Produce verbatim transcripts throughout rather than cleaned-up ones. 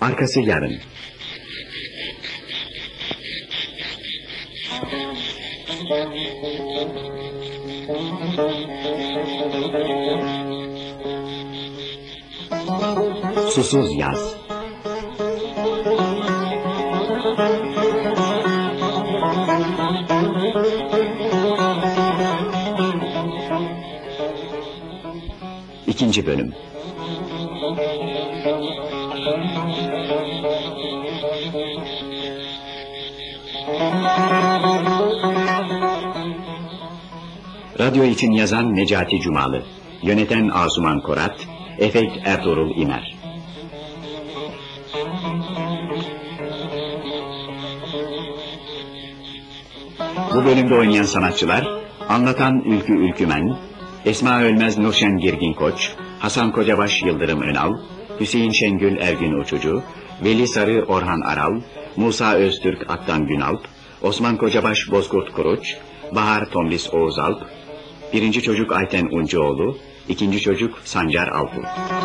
Arkası yarın. Susuz yaz. İkinci bölüm. Radyo için yazan Necati Cumalı, yöneten Asuman Korat, efekt Ertuğrul İmer. Bu bölümde oynayan sanatçılar: anlatan Ülkü Ülkümen, Esma Ölmez Nurşen Girgin Koç, Hasan Kocabaş Yıldırım Önal, Hüseyin Şengül Ergün Uçucu, Veli Sarı Orhan Aral, Musa Öztürk Aktan Günalp, Osman Kocabaş Bozkurt Kuruç, Bahar Tomris Oğuzalp, birinci çocuk Ayten Uncuoğlu, ikinci çocuk Sancar Alpul.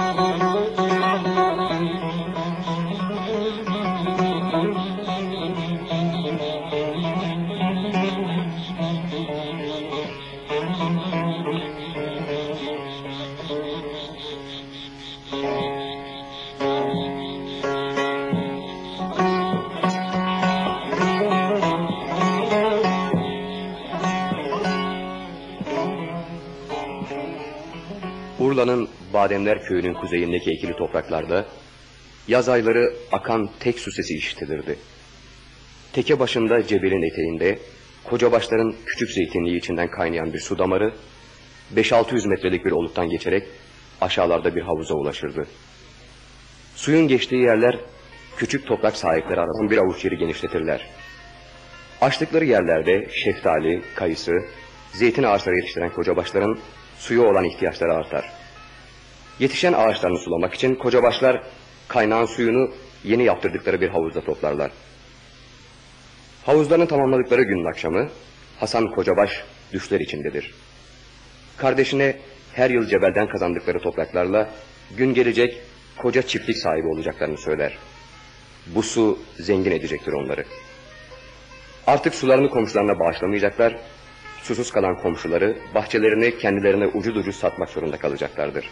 Urla'nın Bademler köyünün kuzeyindeki ekili topraklarda yaz ayları akan tek su sesi işitilirdi. Teke başında cebelin eteğinde Kocabaşların küçük zeytinliği içinden kaynayan bir su damarı beş altı yüz metrelik bir oluktan geçerek aşağılarda bir havuza ulaşırdı. Suyun geçtiği yerler küçük toprak sahipleri aradan bir avuç yeri genişletirler. Açtıkları yerlerde şeftali, kayısı, zeytin ağaçları yetiştiren Kocabaşların suya olan ihtiyaçları artar. Yetişen ağaçlarını sulamak için Kocabaşlar kaynağın suyunu yeni yaptırdıkları bir havuzda toplarlar. Havuzlarını tamamladıkları günün akşamı Hasan Kocabaş düşler içindedir. Kardeşine her yıl cebelden kazandıkları topraklarla gün gelecek koca çiftlik sahibi olacaklarını söyler. Bu su zengin edecektir onları. Artık sularını komşularına bağışlamayacaklar, susuz kalan komşuları bahçelerini kendilerine ucuz ucuz satmak zorunda kalacaklardır.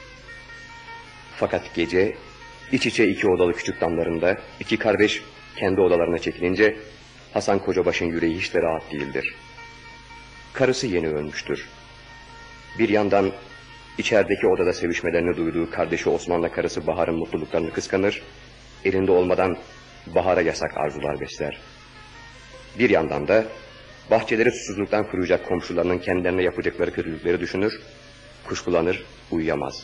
Fakat gece iç içe iki odalı küçük damlarında iki kardeş kendi odalarına çekilince Hasan Kocabaş'ın yüreği hiç de rahat değildir. Karısı yeni ölmüştür. Bir yandan içerideki odada sevişmelerini duyduğu kardeşi Osman'la karısı Bahar'ın mutluluklarını kıskanır, elinde olmadan Bahar'a yasak arzular besler. Bir yandan da bahçeleri susuzluktan kuruyacak komşularının kendilerine yapacakları kötülükleri düşünür, kuşkulanır, uyuyamaz.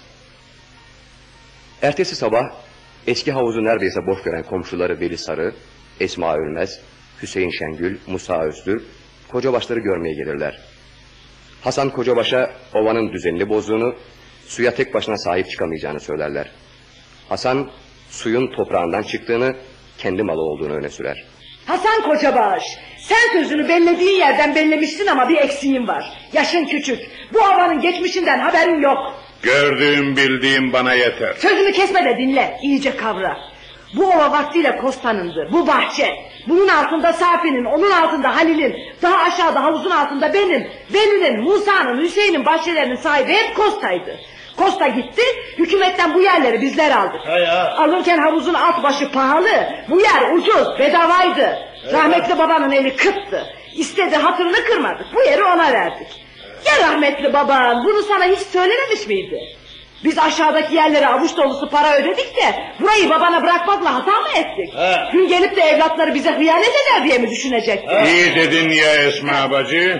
Ertesi sabah eski havuzu neredeyse boş gören komşuları Veli Sarı, Esma Ölmez, Hüseyin Şengül, Musa Öztürk, Kocabaşları görmeye gelirler. Hasan Kocabaş'a ovanın düzenini bozduğunu, suya tek başına sahip çıkamayacağını söylerler. Hasan suyun toprağından çıktığını, kendi malı olduğunu öne sürer. Hasan Kocabaş, sen sözünü bellediğin yerden bellemişsin ama bir eksiğin var. Yaşın küçük, bu ovanın geçmişinden haberin yok. Gördüğüm bildiğim bana yeter. Sözümü kesme de dinle, iyice kavra. Bu ova vaktiyle Kosta'nındı, bu bahçe. Bunun altında Safi'nin, onun altında Halil'in, daha aşağıda havuzun altında benim, Veli'nin, Musa'nın, Hüseyin'in bahçelerinin sahibi hep Kosta'ydı. Kosta gitti, hükümetten bu yerleri bizler aldık. Ya. Alırken havuzun alt başı pahalı, bu yer ucuz, bedavaydı. Ya. Rahmetli babanın eli kıttı. İstedi, hatırını kırmadık, bu yeri ona verdik. Ya rahmetli baban bunu sana hiç söylememiş miydi? Biz aşağıdaki yerlere avuç dolusu para ödedik de burayı babana bırakmakla hata mı ettik? He. Gün gelip de evlatları bize hıyanet eder diye mi düşünecektik? İyi dedin ya Esma bacı.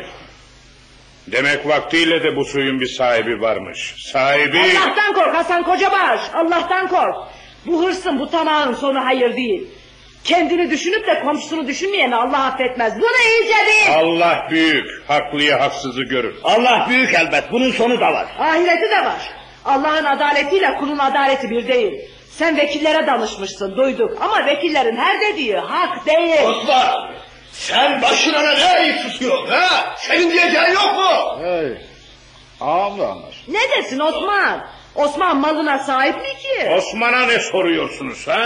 Demek vaktiyle de bu suyun bir sahibi varmış. Sahibi... Allah'tan kork Hasan Kocabaş, Allah'tan kork. Bu hırsın, bu tamahın sonu hayır değil. Kendini düşünüp de komşusunu düşünmeyeni Allah affetmez. Bunu iyice değil. Allah büyük, haklıyı haksızı görür. Allah büyük elbet, bunun sonu da var. Ahireti de var. Allah'ın adaletiyle kulun adaleti bir değil. Sen vekillere danışmışsın, duyduk. Ama vekillerin her dediği hak değil. Osman, sen başına ne eğip susuyorsun ha? Senin diyeceğin yok mu? Hey, ağamla anlar. Ne desin Osman? Osman malına sahip mi ki? Osman'a ne soruyorsunuz ha?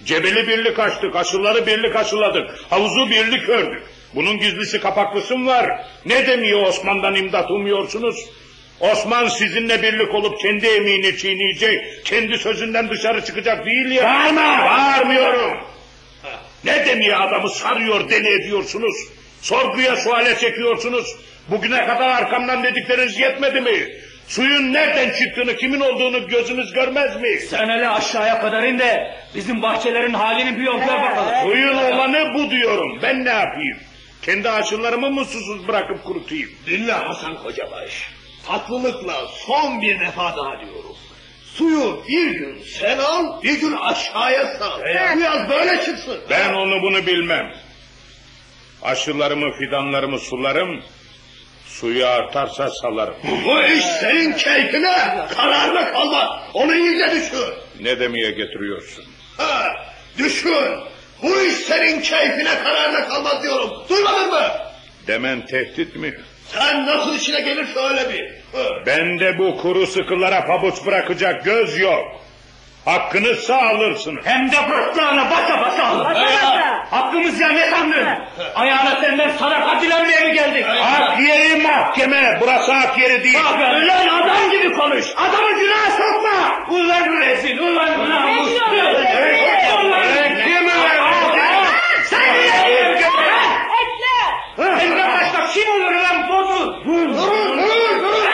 Cebeli birlik açtık, aşıları birlik aşıladık, havuzu birlik ördük. Bunun gizlisi kapaklısı mı var? Ne demiyor Osman'dan imdat umuyorsunuz? Osman sizinle birlik olup kendi emeğini çiğneyecek, kendi sözünden dışarı çıkacak değil ya. Bağırma! Bağırmıyorum. Ne demiyor adamı sarıyor, deli ediyorsunuz? Sorguya suale çekiyorsunuz. Bugüne kadar arkamdan dedikleriniz yetmedi mi? Suyun nereden çıktığını, kimin olduğunu gözünüz görmez mi? Sen hele aşağıya kadar in de bizim bahçelerin halini bir yol gör bakalım. Suyun olanı bu diyorum. Ben ne yapayım? Kendi aşılarımı mı susuz bırakıp kurutayım? Dinle Hasan Kocabaş. Tatlılıkla son bir defa daha diyorum. Suyu bir gün sen al, bir gün aşağıya sal. Biraz böyle çıksın. Ben onu bunu bilmem. Aşılarımı, fidanlarımı sularım. Suyu artarsa salarım. Bu iş senin keyfine, kararına kalmaz. Onu iyice düşün. Ne demeye getiriyorsun? Ha, düşün. Bu iş senin keyfine, kararına kalmaz diyorum. Duymadın mı? Demen tehdit mi? Sen nasıl işine gelirse öyle bir. Hı. Bende bu kuru sıkılara pabuç bırakacak göz yok. Hakkınızsa alırsınız. Hem de bırtlağına basa basa alın. Basa basa. Hakkımız ya ne sandın? Ayağına senden sadaka dilenmeye mi geldik? Hak yeri mahkeme. Burası hak yeri değil. Bak ulan adam gibi konuş. Adamı günaha sokma. Ulan rezil, ulan ulan. Ne diyorsun? Kim Sen ne diyorsun? Etme! Senden başka kim olur lan bozu? Durun, durun, durun.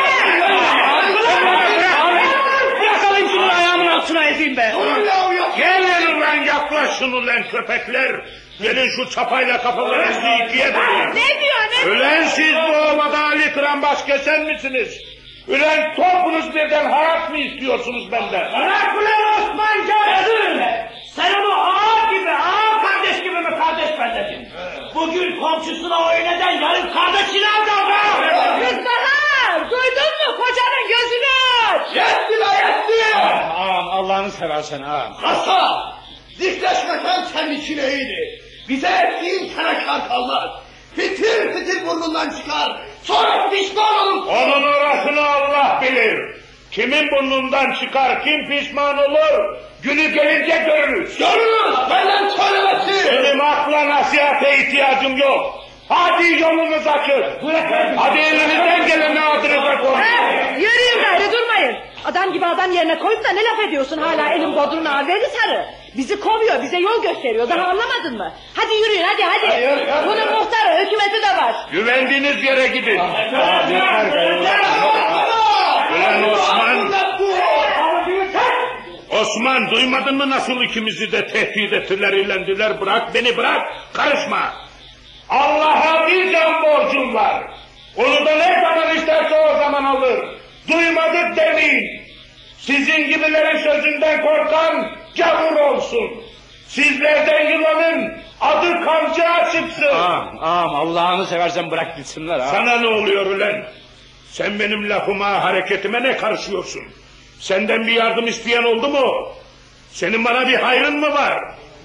Bırakalım şunu ayağımın altına ezeyim be. Gelin ulan yaklaşın ulan köpekler. Gelin şu çapayla kafalarınızı ikiye bölün. Ne diyor ne? Ulan siz bu ovada Ali Kıran kesen misiniz? Ulan topunuz birden harap mı istiyorsunuz benden? Bırak ulan Osman Cahil'in. Sen onu ağa gibi, ağa kardeş gibi mi kardeş benledin? Bugün komşusuna oyun eden yarın kardeşini aldı. Kız Bahar! Duydun mu? Kocanın gözünü aç! Yetti la yetti. Ağam Allah'ını seversen ağam. Hasan! Dikleşmesen senin için iyiydi. Bize ettiğin sana kar kalmaz. Fitil fitil burnundan çıkar. Sonra pişman olup... Onun orasını Allah bilir. Kimin burnundan çıkar, kim pişman olur? Günü gelince görürüz. Görürüz. Benden söylemesi. Benim akla nasihate ihtiyacım yok. Hadi yolunuz açın. Hadi elinizden geleni adınıza koyun. He, yürüyün gayrı durmayın. Adam gibi adam yerine koyup da ne laf ediyorsun hala elim bodruna alveri sarı. Bizi kovuyor, bize yol gösteriyor. Daha anlamadın mı? Hadi yürüyün hadi hadi. Hayır, hayır. Bunun muhtarı, hükümeti de var. Güvendiğiniz yere gidin. Ulan Osman. Osman duymadın mı nasıl ikimizi de tehdit ettiler, ilendiler? Bırak beni bırak, karışma. Allah'a bir can borcum var. Onu da ne zaman isterse o zaman alır. Duymadık demeyin. Sizin gibilerin sözünden korkan gavur olsun. Sizlerden yılanın adı kamçığa çıksın. Ağam, ağam Allah'ını seversen bırak gitsinler ağam. Sana ne oluyor ulan? Sen benim lafıma, hareketime ne karışıyorsun? Senden bir yardım isteyen oldu mu? Senin bana bir hayrın mı var?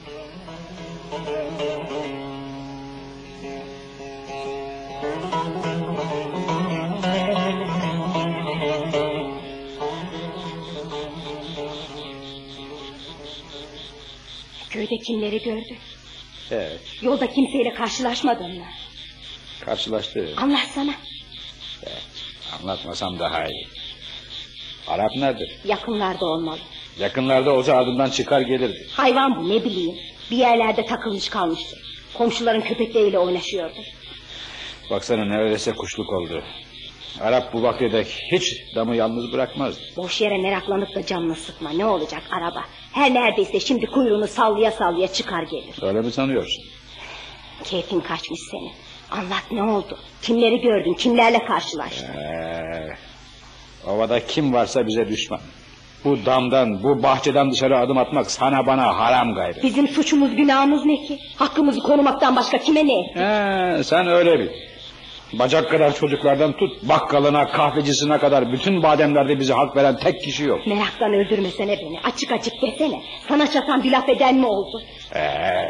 Köyde kimleri gördün? Evet, Yolda kimseyle karşılaşmadın mı? karşılaştı. Anlatsana. Evet, anlatmasam daha iyi. Arap nedir? Yakınlarda olmalı. Yakınlarda olsa ardından çıkar gelirdi. Hayvan bu ne bileyim. Bir yerlerde takılmış kalmıştı. Komşuların köpekleriyle oynaşıyordu. Baksana neredeyse kuşluk oldu. Arap bu vakte dek hiç damı yalnız bırakmaz. Boş yere meraklanıp da canını sıkma. Ne olacak araba? Her neredeyse şimdi kuyruğunu sallaya sallaya çıkar gelir. Öyle mi sanıyorsun? Keyfin kaçmış senin. Anlat ne oldu? Kimleri gördün? Kimlerle karşılaştın? Ee, ovada kim varsa bize düşman. Bu damdan, bu bahçeden dışarı adım atmak sana bana haram gayrı. Bizim suçumuz günahımız ne ki? Hakkımızı korumaktan başka kime ne ettik? Ee, sen öyle bil. Bacak kadar çocuklardan tut, bakkalına, kahvecisine kadar bütün bademlerde bize hak veren tek kişi yok. Meraktan öldürmesene beni. Açık açık desene. Sana çatan bir laf eden mi oldu? Ee,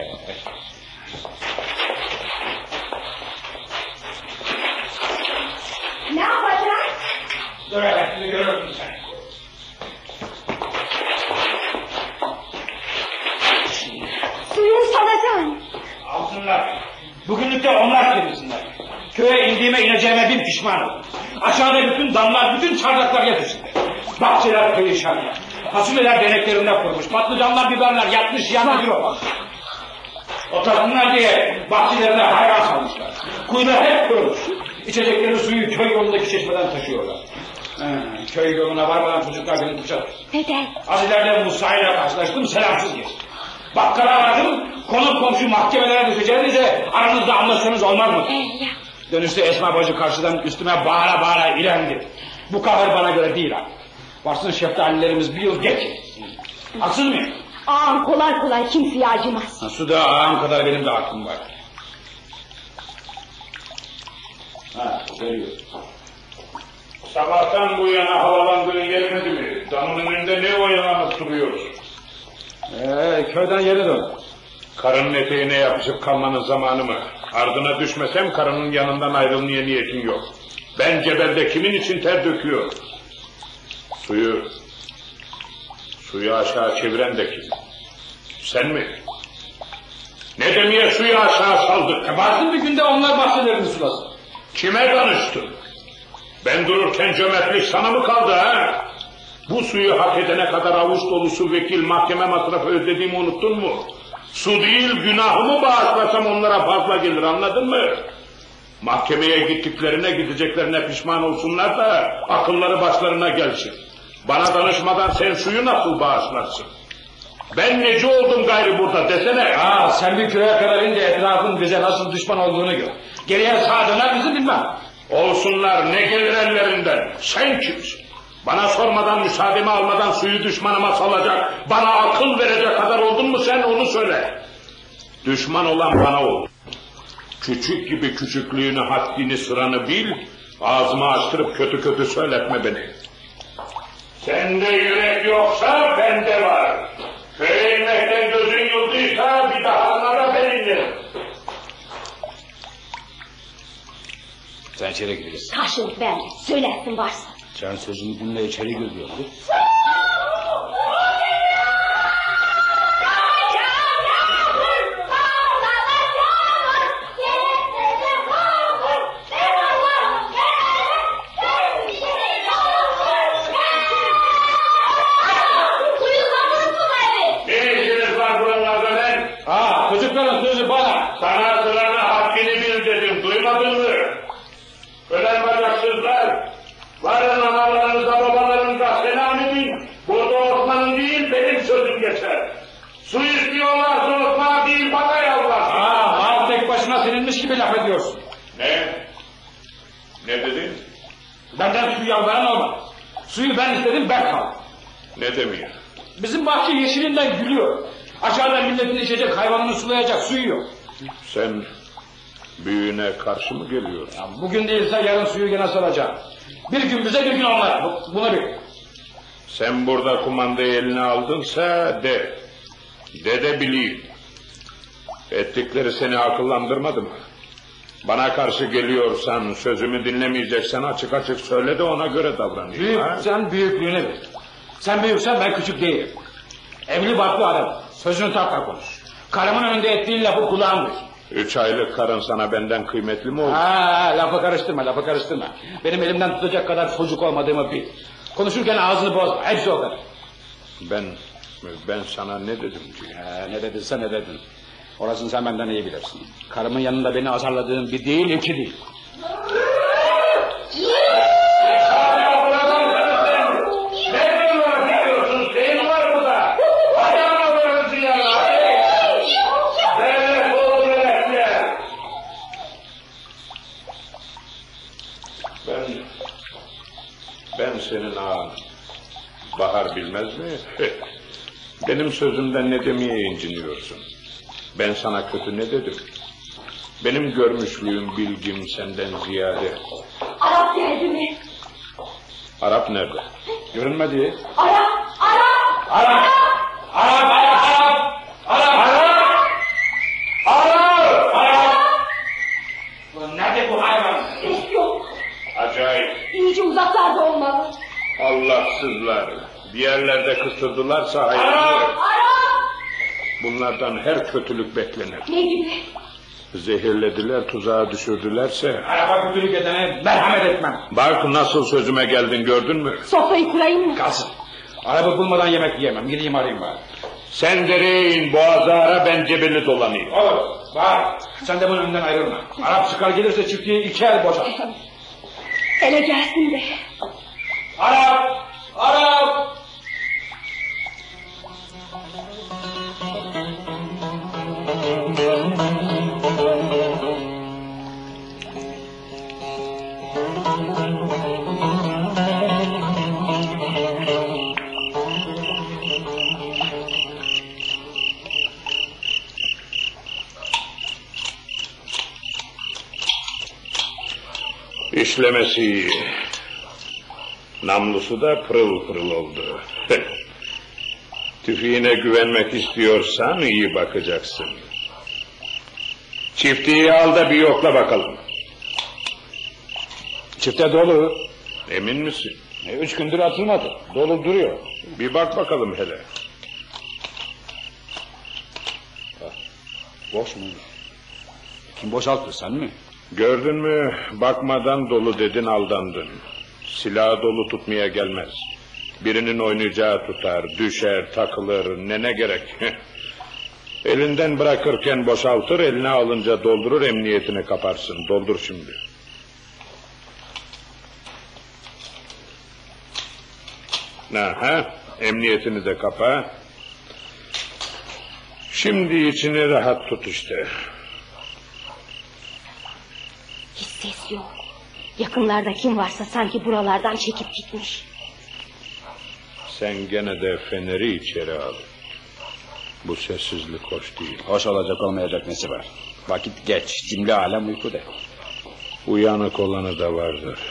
Ne yapacağız? Dur evet, şimdi görürsün sen. Bugünlük de onlar temizsinler. Köye indiğime ineceğime bin pişman oldum. Aşağıda bütün damlar, bütün çardaklar yatıştı. Bahçeler perişan. Fasulyeler deneklerinde kurumuş. Patlıcanlar, biberler yatmış yanıyor. Otasınlar diye bahçelerine hayran salmışlar. Kuyular hep kurumuş. İçecekleri suyu köy yolundaki çeşmeden taşıyorlar. He, köy yoluna varmadan çocuklar beni bıçak. Neden? Az ileride Musa ile karşılaştım, selamsız geçtim. Bakkala vardım, konuk komşu mahkemelere düşeceğinize aranızda anlaşsanız olmaz mı? Ee, ya. Dönüşte Esma bacı karşıdan üstüme bağıra bağıra ilendi. Bu kahır bana göre değil ha. Varsın şeftalilerimiz bir yıl geç. Haksız mıyım? Ağam kolay kolay kimseye acımaz. Ha, suda ağam kadar benim de hakkım var. Ha, geliyor. Sabahtan bu yana havalandığın gelmedi mi? Damın önünde ne oyalanıp duruyoruz? Ee, köyden yeni dön. Karının eteğine yapışıp kalmanın zamanı mı? Ardına düşmesem karının yanından ayrılmaya niyetin yok. Ben cebelde kimin için ter döküyor? Suyu, suyu aşağı çeviren de kim? Sen mi? Ne demeye suyu aşağı saldık? E, varsın bir günde onlar bahçelerini sulasın. Kime danıştın? Ben dururken cömertlik sana mı kaldı ha? Bu suyu hak edene kadar avuç dolusu vekil mahkeme masrafı ödediğimi unuttun mu? Su değil günahımı bağışlasam onlara fazla gelir, anladın mı? Mahkemeye gittiklerine gideceklerine pişman olsunlar da akılları başlarına gelsin. Bana danışmadan sen suyu nasıl bağışlarsın? Ben neci oldum gayrı burada desene. Aa, sen bir köye kadar ince etrafın bize nasıl düşman olduğunu gör. Geriye sağa döner misin bilmem. Olsunlar, ne gelir ellerinden? Sen kimsin? Bana sormadan, müsaademi almadan suyu düşmanıma salacak, bana akıl verecek kadar oldun mu sen, onu söyle. Düşman olan bana ol. Küçük gibi küçüklüğünü, haddini, sıranı bil, ağzımı açtırıp kötü kötü söyletme beni. Sende yürek yoksa bende var. Köye inmekten gözün yıldıysa bir daha anlara ben inirim. Sen içeri gireceksin. Karşılık verme. Söylersin varsa. Sen sözünü dinle, içeri gir diyorsun. Ne işiniz var buralarda ben? Aa, çocukların sözü bana. Sana sıranı haddini bil dedim, duymadın mı? Ölen bacaksızlar, varın analarınıza babalarınıza selam edin. Burada Osman'ın değil benim sözüm geçer. Su istiyorlarsa Osman değil bana yalvarsın. Aa, ağam tek başına seninmiş gibi laf ediyorsun. Ne? Ne dedin? Benden su yalvaran olmadı. Suyu ben istedim, ben kaldım. Ne demiyor? Bizim bahçe yeşilinden gülüyor. Aşağıda milletin içecek, hayvanını sulayacak suyu yok. Sen büyüğüne karşı mı geliyorsun? Ya bugün değilse yarın suyu gene salacağım. Bir gün bize, bir gün onlar. Bu- Bunu bil. Sen burada kumandayı eline aldınsa de. De de bileyim. Ettikleri seni akıllandırmadı mı? Bana karşı geliyorsan, sözümü dinlemeyeceksen açık açık söyle de ona göre davranayım. Büyük, ha? sen büyüklüğüne bil. Sen büyüksen ben küçük değilim. Evli barklı adam. Sözünü takla konuş. Karımın önünde ettiğin lafı kulağın duy. Üç aylık karın sana benden kıymetli mi oldu? Ha, lafı karıştırma, lafı karıştırma. Benim elimden tutacak kadar çocuk olmadığımı bil. Konuşurken ağzını bozma, hepsi o kadar. Ben, ben sana ne dedim ki? Ha, ne dedinse ne dedin. Orasını sen benden iyi bilirsin. Karımın yanında beni azarladığın bir değil, iki değil. Ben, ben senin ağam. Bahar bilmez mi? Benim sözümden ne demeye inciniyorsun? Ben sana kötü ne dedim? Benim görmüşlüğüm, bilgim senden ziyade. Arap geldi mi? Arap nerede? Görünmedi. Arap! Arap! Arap! Arap! Arap! Arap! Arap! Arap! Arap! Ulan nerede bu hayvan? Ses yok. Acayip. İyice uzaklarda olmalı. Allahsızlar. Bir yerlerde kısırdılarsa hayırlı. Arap! Bunlardan her kötülük beklenir. Ne gibi? Zehirlediler, tuzağa düşürdülerse... Araba kötülük edene merhamet etmem. Bak nasıl sözüme geldin, gördün mü? Sofrayı kurayım mı? Kalsın. Araba bulmadan yemek yiyemem. Gideyim arayayım bari. Sen dereye in, boğazı ara, ben cebeli dolanayım. Olur. Bak, sen de bunun önünden ayrılma. Arap çıkar gelirse çiftliği iki el boşalt. Hele gelsin de. Arap! Arap! İşlemesi iyi. Namlusu da pırıl pırıl oldu. Tüfeğine güvenmek istiyorsan iyi bakacaksın. Çiftliği al da bir yokla bakalım. Çifte dolu. Emin misin? E, üç gündür atılmadı. Dolu duruyor. Bir bak bakalım hele. Boş mu? Kim boşalttı, sen mi? Gördün mü, bakmadan dolu dedin, aldandın. Silahı dolu tutmaya gelmez. Birinin oynayacağı tutar, düşer, takılır, ne ne gerek. Elinden bırakırken boşaltır, eline alınca doldurur, emniyetini kaparsın. Doldur şimdi. Aha, emniyetini de kapa. Şimdi içini rahat tut işte. Hiç ses yok. Yakınlarda kim varsa sanki buralardan çekip gitmiş. Sen gene de feneri içeri al. Bu sessizlik hoş değil. Hoş olacak olmayacak nesi var? Vakit geç, cümle alem uykuda. Uyanık olanı da vardır.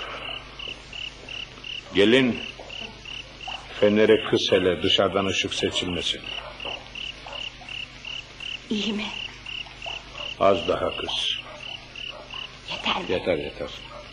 Gelin, feneri kıs hele, dışarıdan ışık seçilmesin. İyi mi? Az daha kıs. Yeter mi? Yeter yeter.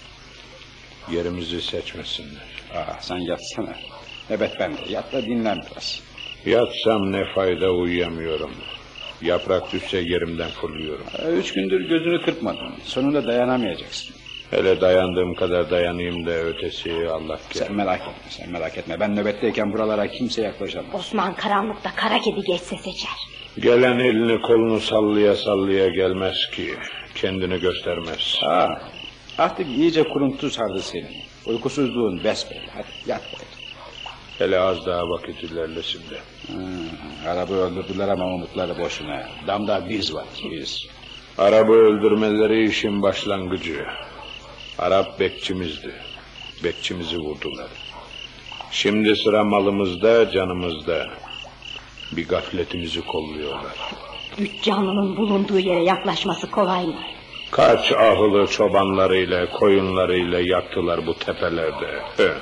Yerimizi seçmesinler. Aa, sen yatsana. Evet ben de yat da dinlen biraz. Yatsam ne fayda, uyuyamıyorum. Yaprak düşse yerimden fırlıyorum. Ee, üç gündür gözünü kırpmadın. Sonunda dayanamayacaksın. Hele dayandığım kadar dayanayım da ötesi Allah kerim. Sen merak etme, sen merak etme. Ben nöbetteyken buralara kimse yaklaşamaz. Osman karanlıkta kara kedi geçse seçer. Gelen elini kolunu sallaya sallaya gelmez ki. Kendini göstermez. Ha, artık iyice kuruntu sardı senin. Uykusuzluğun besbelli. Hadi yat bakayım. Hele az daha vakit ilerlesin de. Hmm, arabı öldürdüler ama umutları boşuna. Damda biz var, biz. Arabı öldürmeleri işin başlangıcı. Arap bekçimizdi. Bekçimizi vurdular. Şimdi sıra malımızda, canımızda. Bir gafletimizi kolluyorlar. Üç canlının bulunduğu yere yaklaşması kolay mı? Kaç ahılı çobanlarıyla, koyunlarıyla yaktılar bu tepelerde. Evet.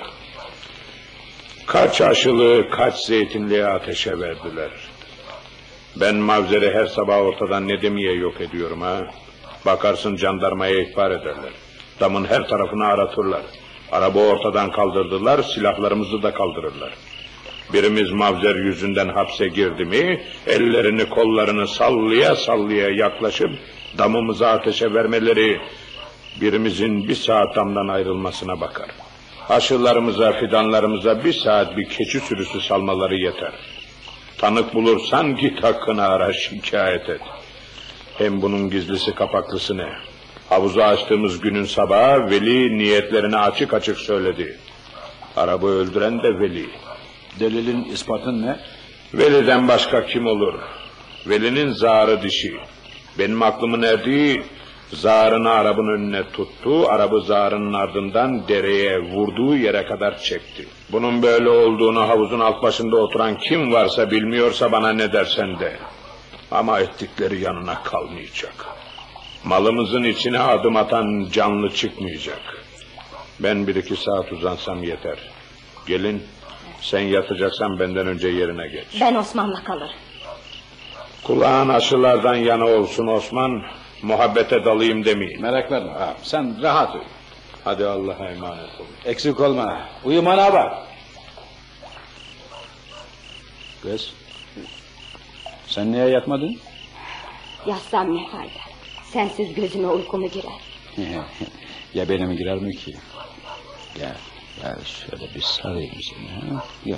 Kaç aşılı, kaç zeytinliği ateşe verdiler. Ben Mavzer'i her sabah ortadan ne demeye yok ediyorum ha. Bakarsın jandarmaya ihbar ederler. Damın her tarafını aratırlar. Araba ortadan kaldırdılar, silahlarımızı da kaldırırlar. Birimiz Mavzer yüzünden hapse girdi mi, ellerini kollarını sallaya sallaya yaklaşıp damımızı ateşe vermeleri, birimizin bir saat damdan ayrılmasına bakar. Aşılarımıza, fidanlarımıza bir saat bir keçi sürüsü salmaları yeter. Tanık bulursan git hakkını ara, şikayet et. Hem bunun gizlisi kapaklısı ne? Havuzu açtığımız günün sabahı Veli niyetlerini açık açık söyledi. Arabı öldüren de Veli. Delilin, ispatın ne? Veli'den başka kim olur? Veli'nin zarı dişi. Benim aklımın erdiği, zarını arabın önüne tuttu, arabı zarının ardından dereye vurduğu yere kadar çekti. Bunun böyle olduğunu havuzun alt başında oturan kim varsa bilmiyorsa bana ne dersen de. Ama ettikleri yanına kalmayacak. Malımızın içine adım atan canlı çıkmayacak. Ben bir iki saat uzansam yeter. Gelin, sen yatacaksan benden önce yerine geç. Ben Osman'la kalırım. Kulağın aşılardan yana olsun Osman, muhabbete dalayım demeyin. Meraklanma ha, sen rahat uyu. Hadi Allah'a emanet olun. Eksik olma, uyumana bak. Kız, sen niye yatmadın? Yatsam ne fayda? Sensiz gözüme uyku mu girer? Ya benim girer mi ki? Gel, gel şöyle bir sarayım seni. Ha? Gel.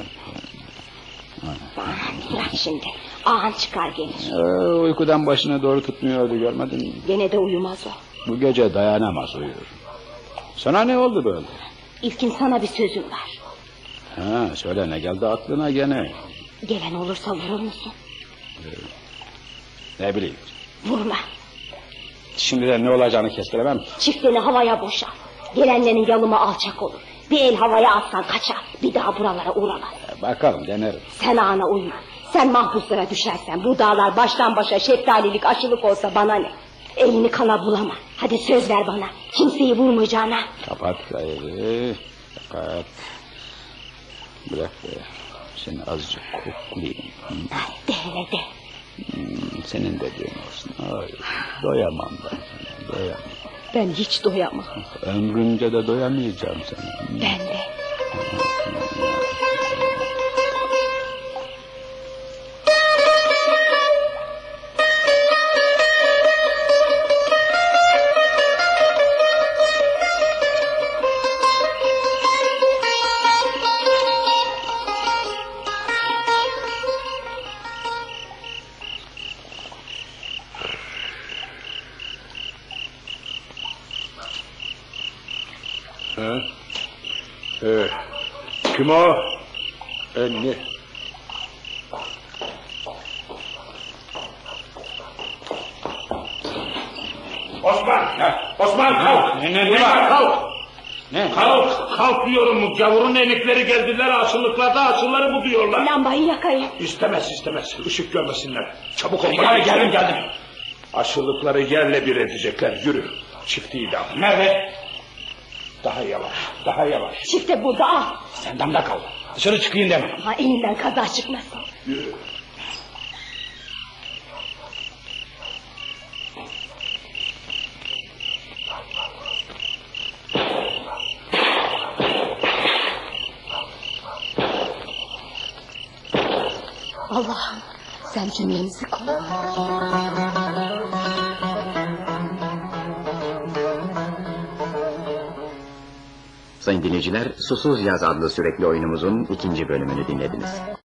Bırak şimdi. Ağan çıkar gelir. Ee, uykudan başına doğru tutmuyordu, görmedin mi? Gene de uyumaz o. Bu gece dayanamaz, uyur. Sana ne oldu böyle? İlkin sana bir sözüm var. Ha, söyle, ne geldi aklına gene? Gelen olursa vurur musun? Ee, ne bileyim. Vurma. Şimdiden ne olacağını kestiremem. Çiftini havaya boşalt. Gelenlerin yalımı alçak olur. Bir el havaya atsan kaçar. Bir daha buralara uğramaz. Ee, bakalım, denerim. Sen ağana uyma. Sen mahpuslara düşersen bu dağlar baştan başa şeftalilik aşılık olsa bana ne? Elini kana bulama. Hadi söz ver bana. Kimseyi vurmayacağına. Kapat gayrı. Kapat. Bırak be. Seni azıcık koklayayım. De hele de. Hmm, senin dediğin olsun. Ay, doyamam ben sana. Doyamam. Ben hiç doyamam. Ömrünce de doyamayacağım sana. Ben de. Ha? Ee, kim o? Ee, ne? Osman! Ha, Osman kalk! Ne, ne, ne Osman, var? kalk! Ne? Kalk! Kalk diyorum! Gavurun enikleri geldiler, asıllıklarda asılları bu diyorlar. Lambayı yakayım. İstemez istemez, ışık görmesinler. Çabuk ol. Gel, geldim geldim. Aşılıkları yerle bir edecekler, yürü. Çifti idam. Nerede? Daha yavaş, daha yavaş. Çifte burada al. Sen damda kal. Dışarı çıkayım deme. Ha, elinden kaza çıkmasın. Yürü. Allah'ım sen cümlemizi koru. Sayın dinleyiciler, Susuz Yaz adlı sürekli oyunumuzun ikinci bölümünü dinlediniz.